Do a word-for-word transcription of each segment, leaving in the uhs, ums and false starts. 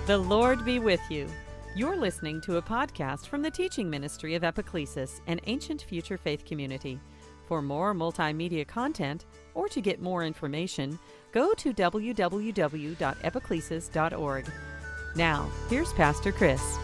The Lord be with you. You're listening to a podcast from the teaching ministry of Epiclesis, an ancient future faith community. For more multimedia content or to get more information, go to w w w dot epiclesis dot org. Now, here's Pastor Chris.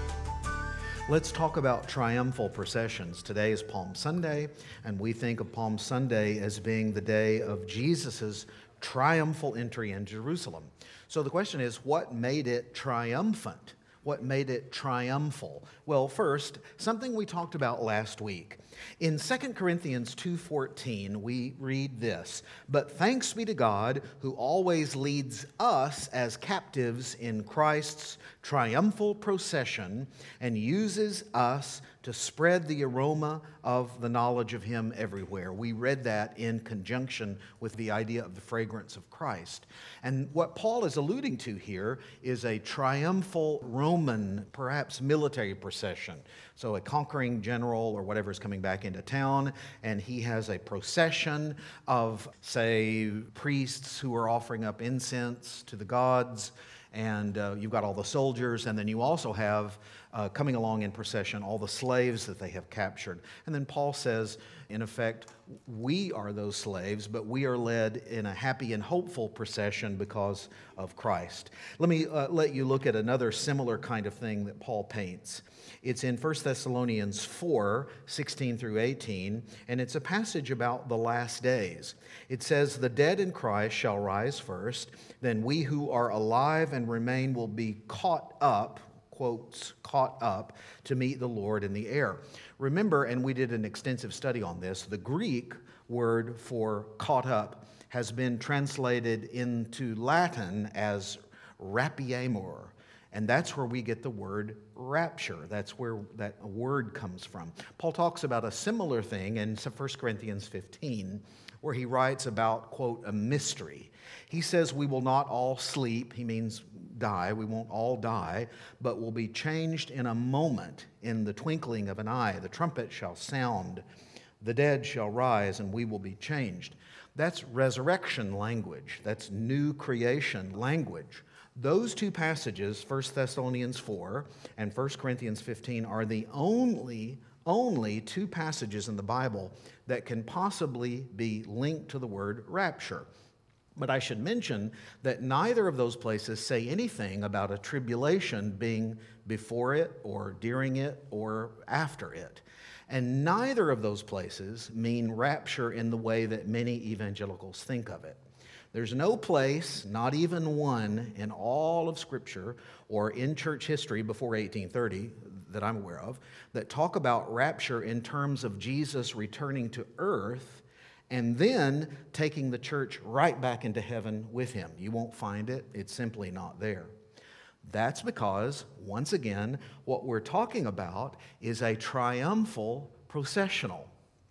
Let's talk about triumphal processions. Today is Palm Sunday, and we think of Palm Sunday as being the day of Jesus' triumphal entry into Jerusalem. So the question is, what made it triumphant? What made it triumphal? Well, first, something we talked about last week. In Second Corinthians two fourteen, we read this, "But thanks be to God who always leads us as captives in Christ's triumphal procession and uses us to spread the aroma of the knowledge of Him everywhere." We read that in conjunction with the idea of the fragrance of Christ. And what Paul is alluding to here is a triumphal Roman, perhaps military procession. So a conquering general or whatever is coming back into town, and he has a procession of, say, priests who are offering up incense to the gods, and uh, you've got all the soldiers, and then you also have, uh, coming along in procession, all the slaves that they have captured. And then Paul says, in effect, we are those slaves, but we are led in a happy and hopeful procession because of Christ. Let me uh, let you look at another similar kind of thing that Paul paints. It's in First Thessalonians four, sixteen through eighteen, and it's a passage about the last days. It says, "The dead in Christ shall rise first, then we who are alive and remain will be caught up," quotes, "caught up to meet the Lord in the air." Remember, and we did an extensive study on this, the Greek word for caught up has been translated into Latin as rapiemur. And that's where we get the word rapture. That's where that word comes from. Paul talks about a similar thing in First Corinthians fifteen, where he writes about, quote, a mystery. He says, "We will not all sleep," he means die, we won't all die, "but will be changed in a moment, in the twinkling of an eye. The trumpet shall sound, the dead shall rise, and we will be changed." That's resurrection language. That's new creation language. Those two passages, First Thessalonians four and First Corinthians fifteen, are the only, only two passages in the Bible that can possibly be linked to the word rapture. But I should mention that neither of those places say anything about a tribulation being before it or during it or after it. And neither of those places mean rapture in the way that many evangelicals think of it. There's no place, not even one, in all of Scripture or in church history before eighteen thirty that I'm aware of that talk about rapture in terms of Jesus returning to earth and then taking the church right back into heaven with Him. You won't find it. It's simply not there. That's because, once again, what we're talking about is a triumphal processional.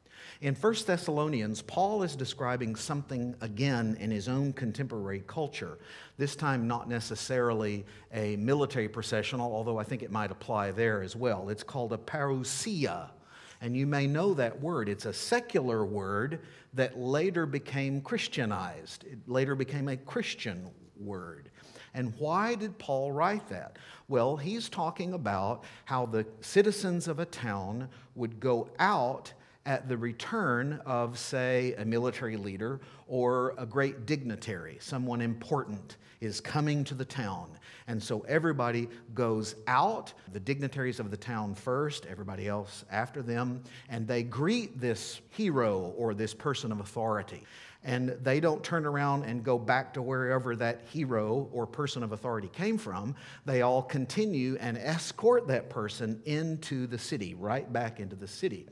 In First Thessalonians, Paul is describing something again in his own contemporary culture, this time not necessarily a military processional, although I think it might apply there as well. It's called a parousia, and you may know that word. It's a secular word that later became Christianized. It later became a Christian word. And why did Paul write that? Well, he's talking about how the citizens of a town would go out at the return of, say, a military leader or a great dignitary. Someone important is coming to the town. And so everybody goes out, the dignitaries of the town first, everybody else after them, and they greet this hero or this person of authority. And they don't turn around and go back to wherever that hero or person of authority came from. They all continue and escort that person into the city, right back into the city.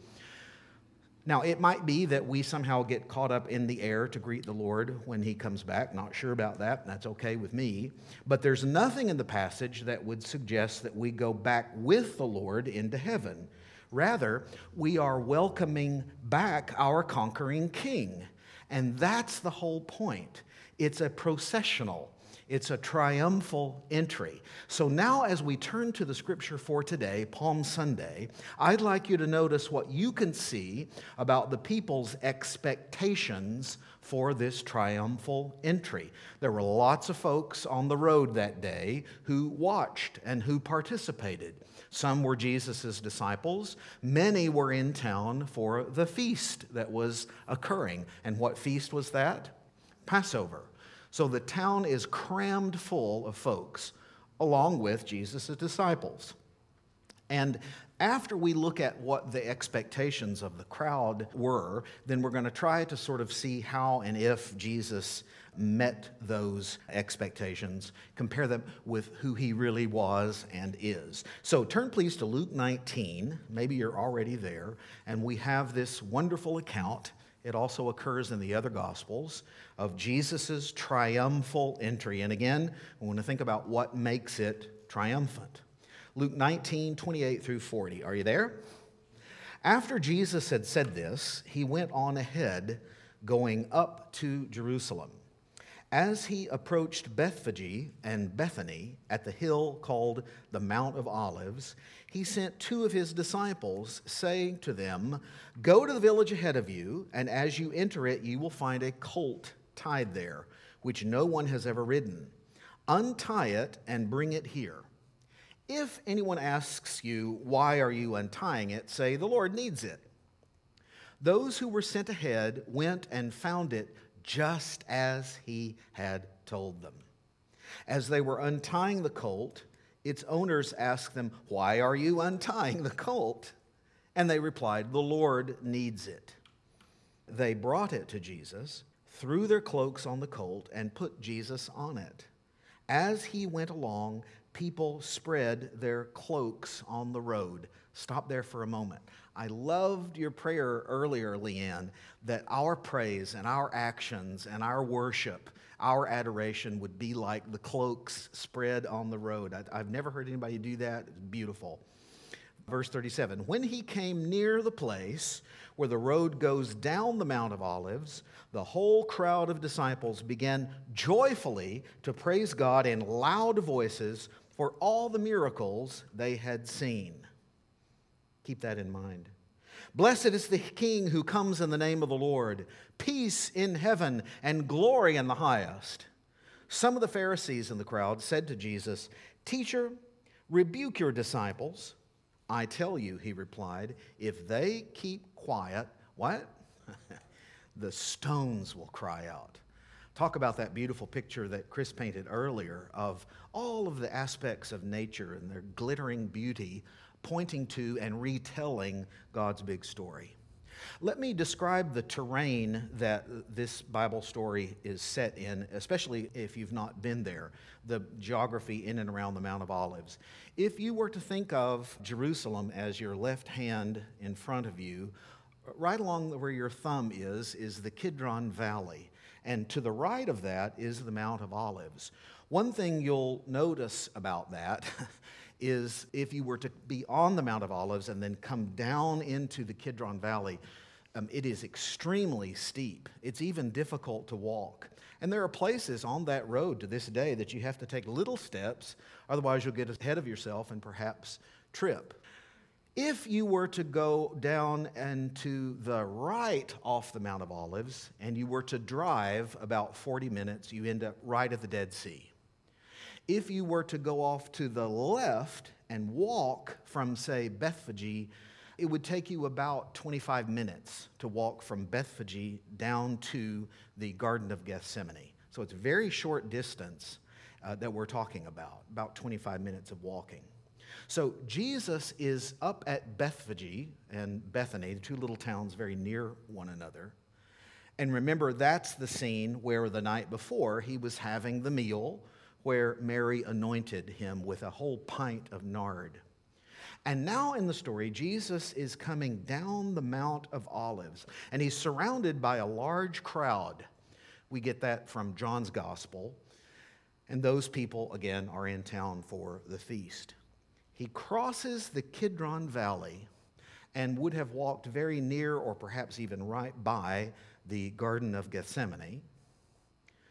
Now, it might be that we somehow get caught up in the air to greet the Lord when He comes back. Not sure about that. That's okay with me. But there's nothing in the passage that would suggest that we go back with the Lord into heaven. Rather, we are welcoming back our conquering King. And that's the whole point. It's a processional. It's a triumphal entry. So now as we turn to the scripture for today, Palm Sunday, I'd like you to notice what you can see about the people's expectations for this triumphal entry. There were lots of folks on the road that day who watched and who participated. Some were Jesus' disciples. Many were in town for the feast that was occurring. And what feast was that? Passover. So the town is crammed full of folks, along with Jesus' disciples. And after we look at what the expectations of the crowd were, then we're going to try to sort of see how and if Jesus met those expectations, compare them with who he really was and is. So turn please to Luke nineteen. Maybe you're already there. And we have this wonderful account. It also occurs in the other Gospels of Jesus' triumphal entry. And again, I want to think about what makes it triumphant. Luke nineteen, twenty-eight through forty. Are you there? After Jesus had said this, he went on ahead, going up to Jerusalem. As he approached Bethphage and Bethany at the hill called the Mount of Olives, he sent two of his disciples, saying to them, "Go to the village ahead of you, and as you enter it, you will find a colt tied there, which no one has ever ridden. Untie it and bring it here. If anyone asks you, 'Why are you untying it?' say, 'The Lord needs it.'" Those who were sent ahead went and found it just as he had told them. As they were untying the colt, its owners asked them, "Why are you untying the colt?" And they replied, "The Lord needs it." They brought it to Jesus, threw their cloaks on the colt, and put Jesus on it. As he went along, people spread their cloaks on the road. Stop there for a moment. I loved your prayer earlier, Leanne, that our praise and our actions and our worship, our adoration would be like the cloaks spread on the road. I, I've never heard anybody do that. It's beautiful. Verse thirty-seven, when he came near the place where the road goes down the Mount of Olives, the whole crowd of disciples began joyfully to praise God in loud voices for all the miracles they had seen. Keep that in mind. Blessed is the King who comes in the name of the Lord. Peace in heaven and glory in the highest. Some of the Pharisees in the crowd said to Jesus, "Teacher, rebuke your disciples." "I tell you," he replied, "if they keep quiet," what? "the stones will cry out." Talk about that beautiful picture that Chris painted earlier of all of the aspects of nature and their glittering beauty, pointing to and retelling God's big story. Let me describe the terrain that this Bible story is set in, especially if you've not been there, the geography in and around the Mount of Olives. If you were to think of Jerusalem as your left hand in front of you, right along where your thumb is, is the Kidron Valley. And to the right of that is the Mount of Olives. One thing you'll notice about that is if you were to be on the Mount of Olives and then come down into the Kidron Valley, um, it is extremely steep. It's even difficult to walk. And there are places on that road to this day that you have to take little steps, otherwise you'll get ahead of yourself and perhaps trip. If you were to go down and to the right off the Mount of Olives and you were to drive about forty minutes, you end up right at the Dead Sea. If you were to go off to the left and walk from, say, Bethphage, it would take you about twenty-five minutes to walk from Bethphage down to the Garden of Gethsemane. So it's a very short distance uh, that we're talking about, about twenty-five minutes of walking. So Jesus is up at Bethphage and Bethany, the two little towns very near one another. And remember, that's the scene where the night before he was having the meal where Mary anointed him with a whole pint of nard. And now in the story, Jesus is coming down the Mount of Olives, and he's surrounded by a large crowd. We get that from John's Gospel. And those people, again, are in town for the feast. He crosses the Kidron Valley and would have walked very near or perhaps even right by the Garden of Gethsemane.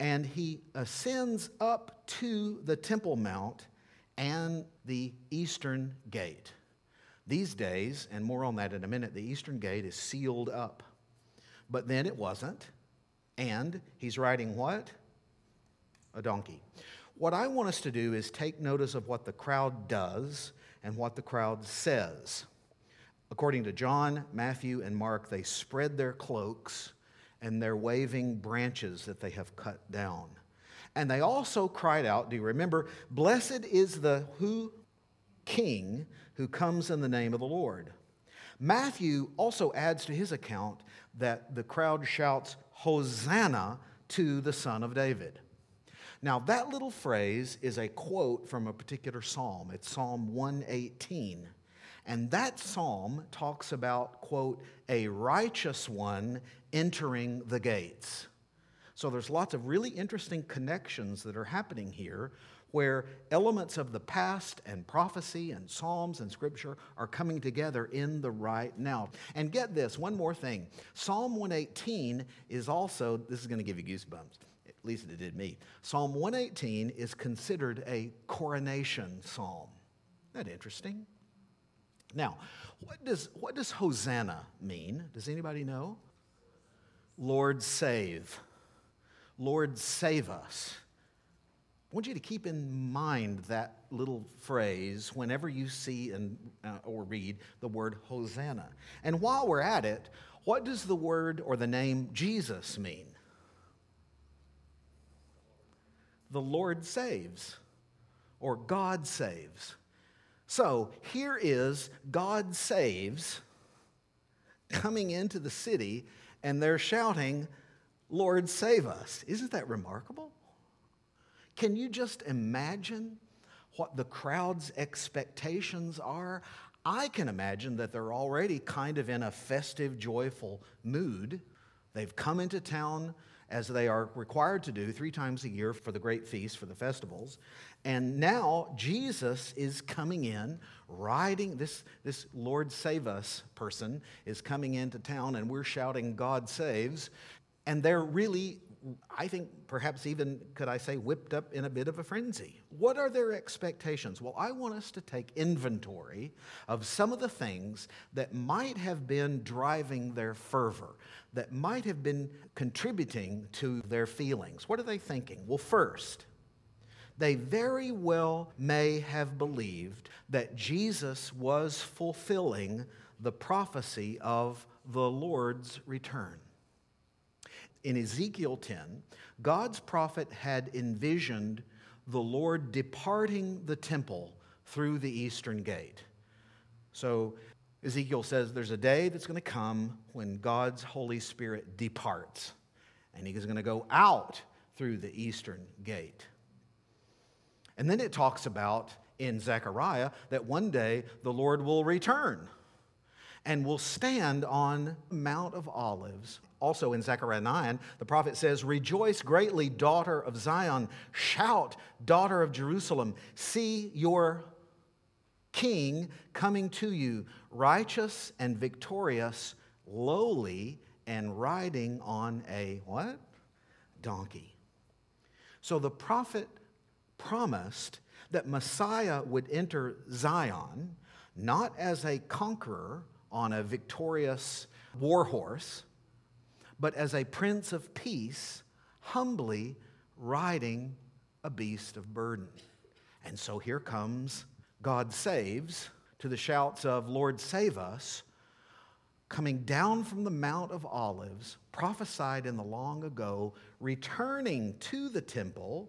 and he ascends up to the Temple Mount and the Eastern Gate. These days, and more on that in a minute, the Eastern Gate is sealed up. But then it wasn't, and he's riding what? A donkey. What I want us to do is take notice of what the crowd does and what the crowd says. According to John, Matthew, and Mark, they spread their cloaks and they're waving branches that they have cut down. And they also cried out, do you remember? Blessed is the who? King who comes in the name of the Lord. Matthew also adds to his account that the crowd shouts, Hosanna to the Son of David. Now, that little phrase is a quote from a particular psalm. It's Psalm one eighteen. And that psalm talks about, quote, a righteous one entering the gates. So there's lots of really interesting connections that are happening here where elements of the past and prophecy and psalms and scripture are coming together in the right now. And get this, one more thing. Psalm one eighteen is also, this is going to give you goosebumps. At least it did me. Psalm one eighteen is considered a coronation psalm. Isn't that interesting? Now, what does, what does Hosanna mean? Does anybody know? Lord, save. Lord, save us. I want you to keep in mind that little phrase whenever you see and, uh, or read the word Hosanna. And while we're at it, what does the word or the name Jesus mean? The Lord saves, or God saves. So here is God saves coming into the city, and they're shouting, Lord, save us. Isn't that remarkable? Can you just imagine what the crowd's expectations are? I can imagine that they're already kind of in a festive, joyful mood. They've come into town as they are required to do three times a year for the great feast, for the festivals. And now Jesus is coming in, riding, this, this Lord save us person is coming into town, and we're shouting, God saves. And they're really, I think perhaps even, could I say, whipped up in a bit of a frenzy. What are their expectations? Well, I want us to take inventory of some of the things that might have been driving their fervor, that might have been contributing to their feelings. What are they thinking? Well, first, they very well may have believed that Jesus was fulfilling the prophecy of the Lord's return. In Ezekiel ten, God's prophet had envisioned the Lord departing the temple through the eastern gate. So Ezekiel says there's a day that's going to come when God's Holy Spirit departs, and He is going to go out through the eastern gate. And then it talks about in Zechariah that one day the Lord will return and will stand on Mount of Olives. Also in Zechariah nine, the prophet says, Rejoice greatly, daughter of Zion. Shout, daughter of Jerusalem. See your king coming to you, righteous and victorious, lowly and riding on a what? Donkey. So the prophet promised that Messiah would enter Zion not as a conqueror on a victorious war horse, but as a prince of peace, humbly riding a beast of burden. And so here comes God saves to the shouts of Lord save us, coming down from the Mount of Olives, prophesied in the long ago, returning to the temple,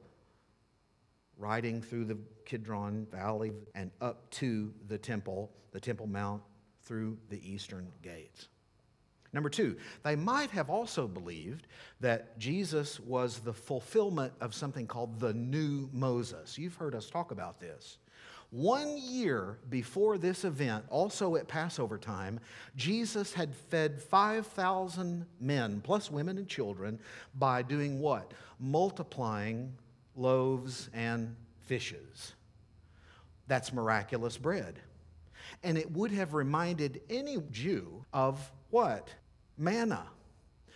riding through the Kidron Valley and up to the temple, the Temple Mount, through the eastern gates. Number two, they might have also believed that Jesus was the fulfillment of something called the new Moses. You've heard us talk about this. One year before this event, also at Passover time, Jesus had fed five thousand men, plus women and children, by doing what? Multiplying loaves and fishes. That's miraculous bread. And it would have reminded any Jew of what? Manna.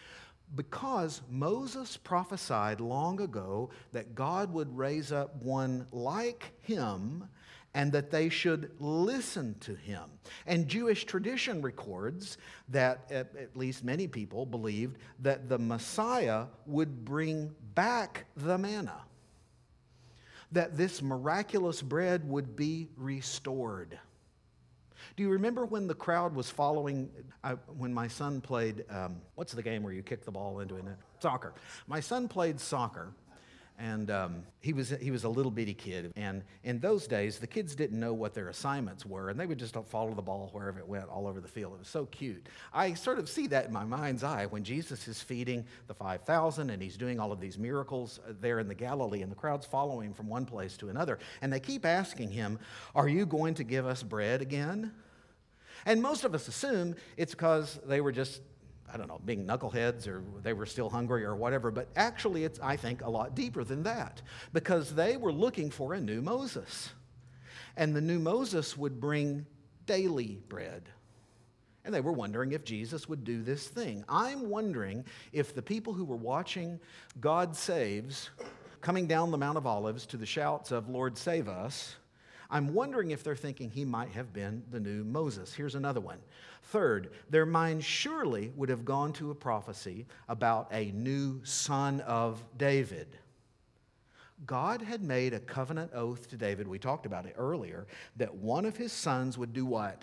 Because Moses prophesied long ago that God would raise up one like him and that they should listen to him. And Jewish tradition records that at, at least many people believed that the Messiah would bring back the manna, that this miraculous bread would be restored. Do you remember when the crowd was following, uh, when my son played, um, what's the game where you kick the ball into it? Soccer. My son played soccer, and um, he was he was a little bitty kid. And in those days, the kids didn't know what their assignments were, and they would just follow the ball wherever it went all over the field. It was so cute. I sort of see that in my mind's eye when Jesus is feeding the five thousand, and he's doing all of these miracles there in the Galilee, and the crowd's following him from one place to another. And they keep asking him, "Are you going to give us bread again?" And most of us assume it's because they were just, I don't know, being knuckleheads or they were still hungry or whatever. But actually, it's, I think, a lot deeper than that, because they were looking for a new Moses. And the new Moses would bring daily bread. And they were wondering if Jesus would do this thing. I'm wondering if the people who were watching God Saves, coming down the Mount of Olives to the shouts of, "Lord, save us," I'm wondering if they're thinking he might have been the new Moses. Here's another one. Third, their minds surely would have gone to a prophecy about a new son of David. God had made a covenant oath to David, we talked about it earlier, that one of his sons would do what?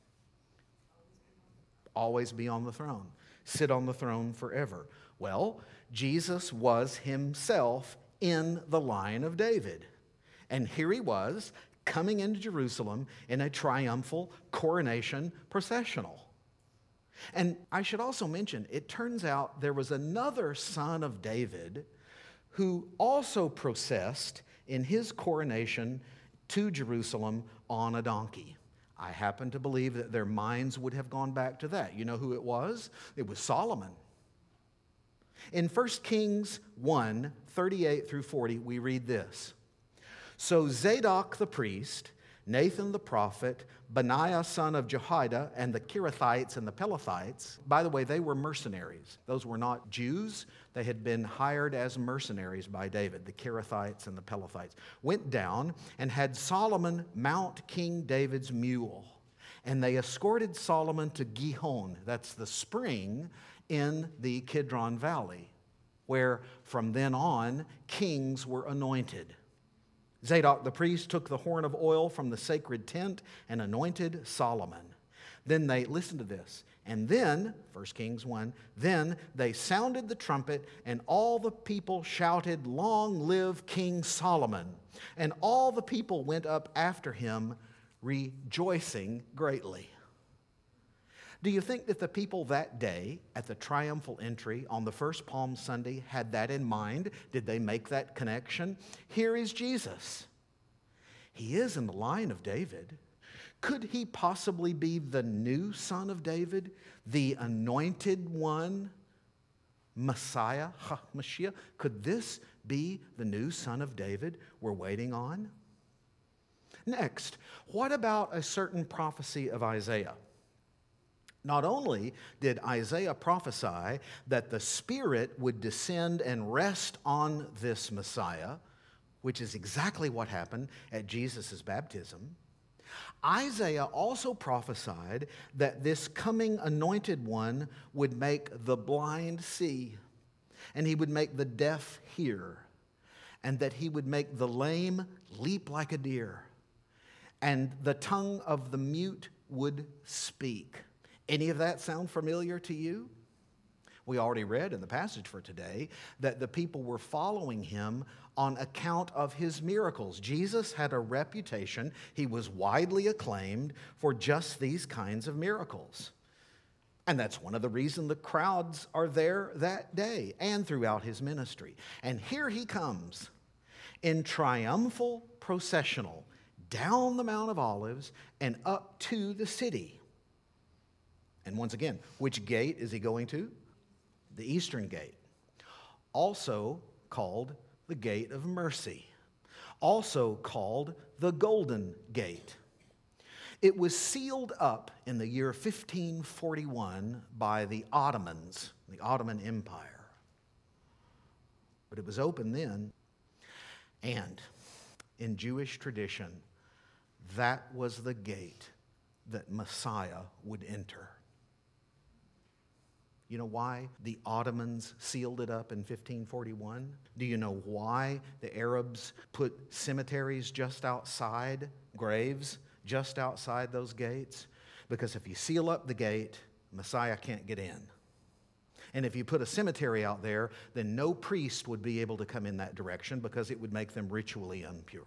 Always be on the throne. Sit on the throne forever. Well, Jesus was himself in the line of David. And here he was, coming into Jerusalem in a triumphal coronation processional. And I should also mention, it turns out there was another son of David who also processed in his coronation to Jerusalem on a donkey. I happen to believe that their minds would have gone back to that. You know who it was? It was Solomon. In First Kings one, thirty-eight through forty, we read this. So Zadok the priest, Nathan the prophet, Benaiah son of Jehoiada, and the Kerethites and the Pelethites, by the way, they were mercenaries. Those were not Jews. They had been hired as mercenaries by David, the Kerethites and the Pelethites, went down and had Solomon mount King David's mule. And they escorted Solomon to Gihon, that's the spring in the Kidron Valley, where from then on kings were anointed. Zadok the priest took the horn of oil from the sacred tent and anointed Solomon. Then they, listen to this, and then, First Kings one, then they sounded the trumpet, and all the people shouted, "Long live King Solomon!" And all the people went up after him, rejoicing greatly. Do you think that the people that day at the triumphal entry on the first Palm Sunday had that in mind? Did they make that connection? Here is Jesus. He is in the line of David. Could he possibly be the new son of David, the anointed one, Messiah, HaMashiach? Could this be the new son of David we're waiting on? Next, what about a certain prophecy of Isaiah? Not only did Isaiah prophesy that the Spirit would descend and rest on this Messiah, which is exactly what happened at Jesus' baptism, Isaiah also prophesied that this coming anointed one would make the blind see, and he would make the deaf hear, and that he would make the lame leap like a deer, and the tongue of the mute would speak. Any of that sound familiar to you? We already read in the passage for today that the people were following him on account of his miracles. Jesus had a reputation. He was widely acclaimed for just these kinds of miracles. And that's one of the reasons the crowds are there that day and throughout his ministry. And here he comes in triumphal processional down the Mount of Olives and up to the city. And once again, which gate is he going to? The eastern gate, also called the Gate of Mercy, also called the Golden Gate. It was sealed up in the year fifteen forty-one by the Ottomans. the Ottoman Empire. But it was open then. And in Jewish tradition, that was the gate that Messiah would enter. You know why the Ottomans sealed it up in fifteen forty-one? Do you know why the Arabs put cemeteries just outside, graves just outside those gates? Because if you seal up the gate, Messiah can't get in. And if you put a cemetery out there, then no priest would be able to come in that direction because it would make them ritually impure.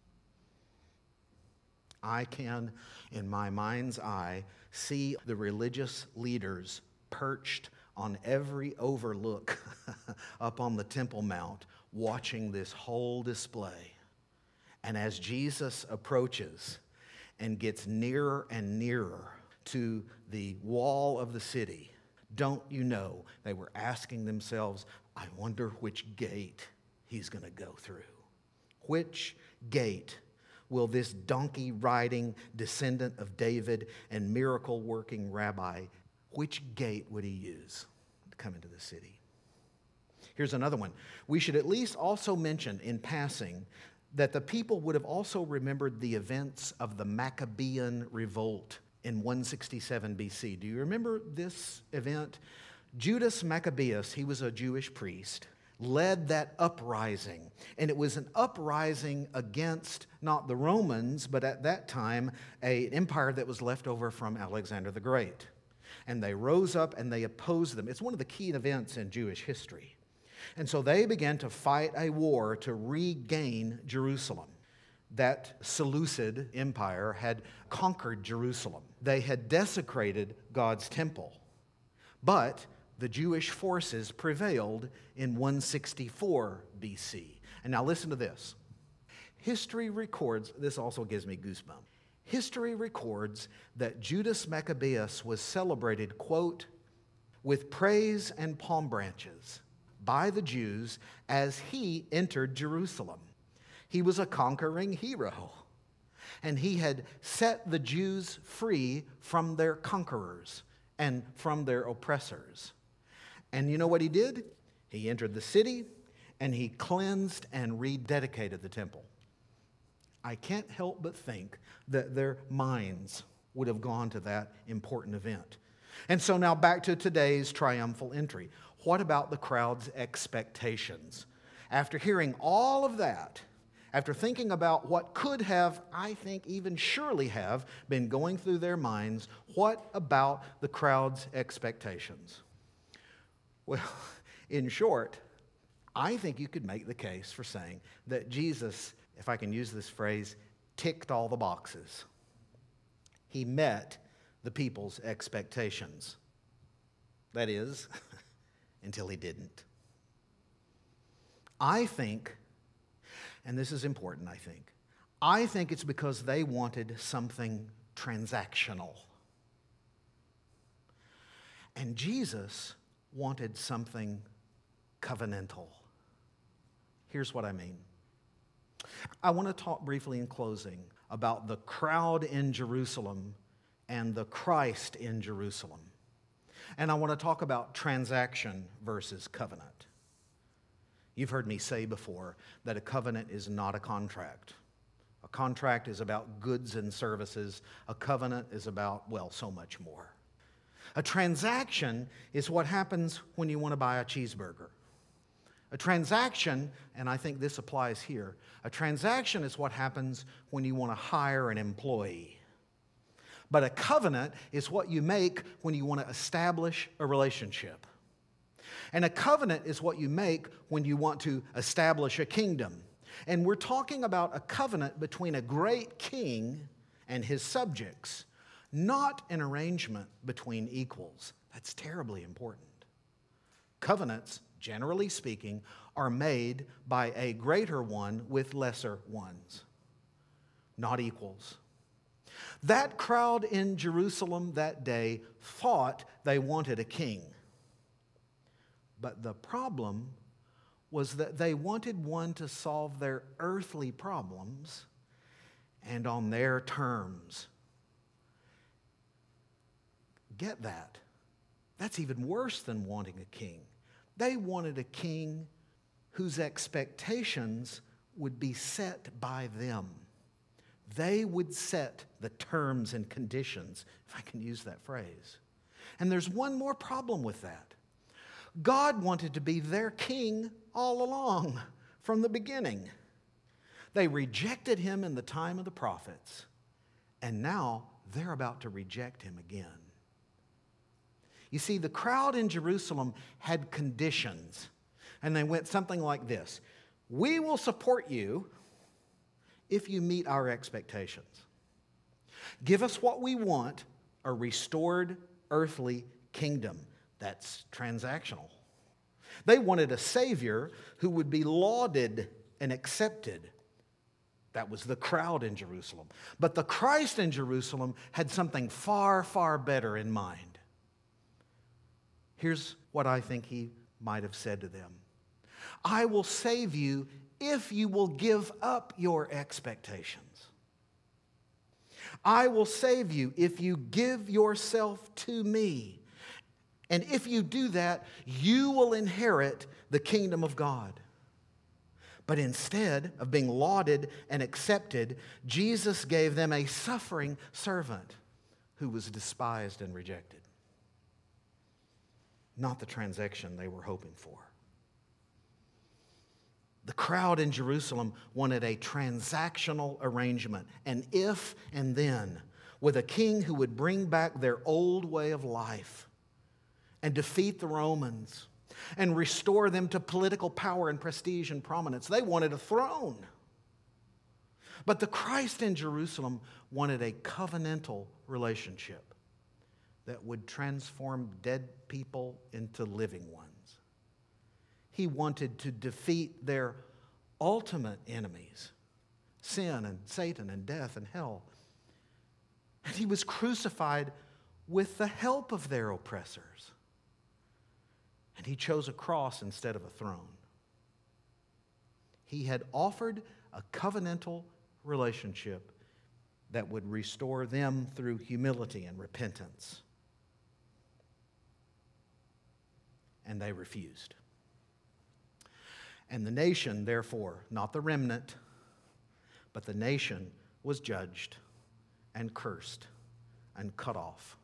I can, in my mind's eye, see the religious leaders perched on every overlook up on the Temple Mount, watching this whole display. And as Jesus approaches and gets nearer and nearer to the wall of the city, don't you know, they were asking themselves, I wonder which gate he's going to go through. Which gate will this donkey-riding descendant of David and miracle-working rabbi, which gate would he use to come into the city? Here's another one. We should at least also mention in passing that the people would have also remembered the events of the Maccabean revolt in one sixty-seven B C. Do you remember this event? Judas Maccabeus, he was a Jewish priest, led that uprising. And it was an uprising against not the Romans, but at that time, an empire that was left over from Alexander the Great. And they rose up and they opposed them. It's one of the key events in Jewish history. And so they began to fight a war to regain Jerusalem. That Seleucid empire had conquered Jerusalem. They had desecrated God's temple. But the Jewish forces prevailed in one sixty-four B C. And now listen to this. History records, this also gives me goosebumps. History records that Judas Maccabeus was celebrated, quote, with praise and palm branches by the Jews as he entered Jerusalem. He was a conquering hero, and he had set the Jews free from their conquerors and from their oppressors. And you know what he did? He entered the city, and he cleansed and rededicated the temple. I can't help but think that their minds would have gone to that important event. And so now back to today's triumphal entry. What about the crowd's expectations? After hearing all of that, after thinking about what could have, I think even surely have, been going through their minds, what about the crowd's expectations? Well, in short, I think you could make the case for saying that Jesus, if I can use this phrase, ticked all the boxes. He met the people's expectations. That is, until he didn't. I think, and this is important, I think, I think it's because they wanted something transactional. And Jesus wanted something covenantal. Here's what I mean. I want to talk briefly in closing about the crowd in Jerusalem and the Christ in Jerusalem. And I want to talk about transaction versus covenant. You've heard me say before that a covenant is not a contract. A contract is about goods and services. A covenant is about, well, so much more. A transaction is what happens when you want to buy a cheeseburger. A transaction, and I think this applies here, a transaction is what happens when you want to hire an employee. But a covenant is what you make when you want to establish a relationship. And a covenant is what you make when you want to establish a kingdom. And we're talking about a covenant between a great king and his subjects, not an arrangement between equals. That's terribly important. Covenants, generally speaking, are made by a greater one with lesser ones, not equals. That crowd in Jerusalem that day thought they wanted a king. But the problem was that they wanted one to solve their earthly problems and on their terms. Get that. That's even worse than wanting a king. They wanted a king whose expectations would be set by them. They would set the terms and conditions, if I can use that phrase. And there's one more problem with that. God wanted to be their king all along, from the beginning. They rejected him in the time of the prophets, and now they're about to reject him again. You see, the crowd in Jerusalem had conditions, and they went something like this: we will support you if you meet our expectations. Give us what we want, a restored earthly kingdom. That's transactional. They wanted a Savior who would be lauded and accepted. That was the crowd in Jerusalem. But the Christ in Jerusalem had something far, far better in mind. Here's what I think he might have said to them: I will save you if you will give up your expectations. I will save you if you give yourself to me. And if you do that, you will inherit the kingdom of God. But instead of being lauded and accepted, Jesus gave them a suffering servant who was despised and rejected. Not the transaction they were hoping for. The crowd in Jerusalem wanted a transactional arrangement, an if and then, with a king who would bring back their old way of life and defeat the Romans and restore them to political power and prestige and prominence. They wanted a throne. But the Christ in Jerusalem wanted a covenantal relationship that would transform dead people into living ones. He wanted to defeat their ultimate enemies, sin and Satan and death and hell. And he was crucified with the help of their oppressors. And he chose a cross instead of a throne. He had offered a covenantal relationship that would restore them through humility and repentance. And they refused. And the nation, therefore, not the remnant, but the nation was judged and cursed and cut off.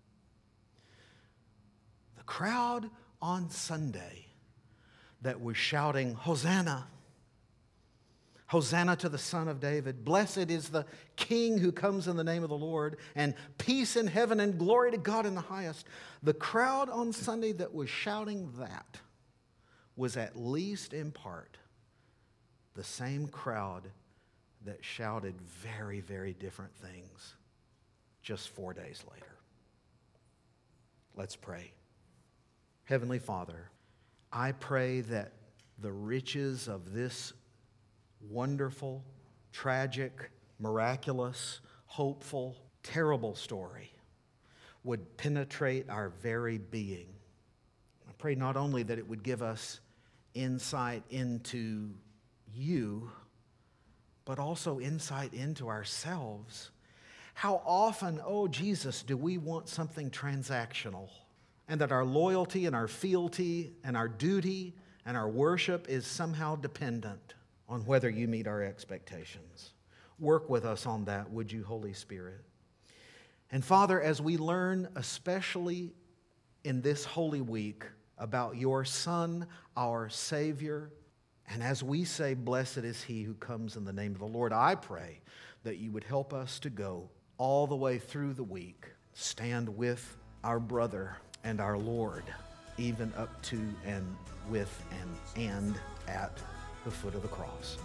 The crowd on Sunday that was shouting, Hosanna, Hosanna to the Son of David, blessed is the King who comes in the name of the Lord, and peace in heaven and glory to God in the highest. The crowd on Sunday that was shouting that was at least in part the same crowd that shouted very, very different things just four days later. Let's pray. Heavenly Father, I pray that the riches of this wonderful, tragic, miraculous, hopeful, terrible story would penetrate our very being. I pray not only that it would give us insight into you, but also insight into ourselves. How often, oh Jesus, do we want something transactional? And that our loyalty and our fealty and our duty and our worship is somehow dependent on whether you meet our expectations. Work with us on that, would you, Holy Spirit? And Father, as we learn, especially in this Holy Week, about your Son, our Savior, and as we say, blessed is he who comes in the name of the Lord, I pray that you would help us to go all the way through the week, stand with our brother and our Lord, even up to and with and and at the foot of the cross.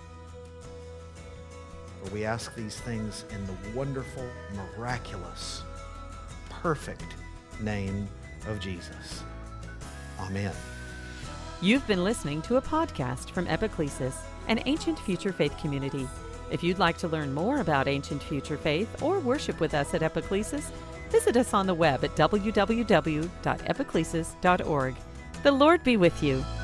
For we ask these things in the wonderful, miraculous, perfect name of Jesus. Amen. You've been listening to a podcast from Epiclesis, an Ancient Future Faith community. If you'd like to learn more about Ancient Future Faith or worship with us at Epiclesis, visit us on the web at w w w dot epiclesis dot org. The Lord be with you.